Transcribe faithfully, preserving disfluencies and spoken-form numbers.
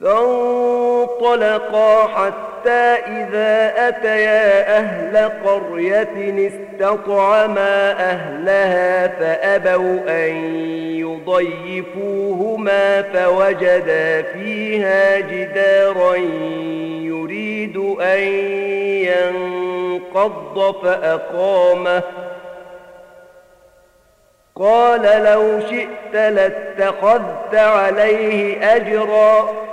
فانطلقا حتى إذا أتيا أهل قرية استطعما أهلها فأبوا أن يضيفوهما فوجدا فيها جدارا يريد أن ينقض فأقامه قال لو شئت لاتخذت عليه أجرا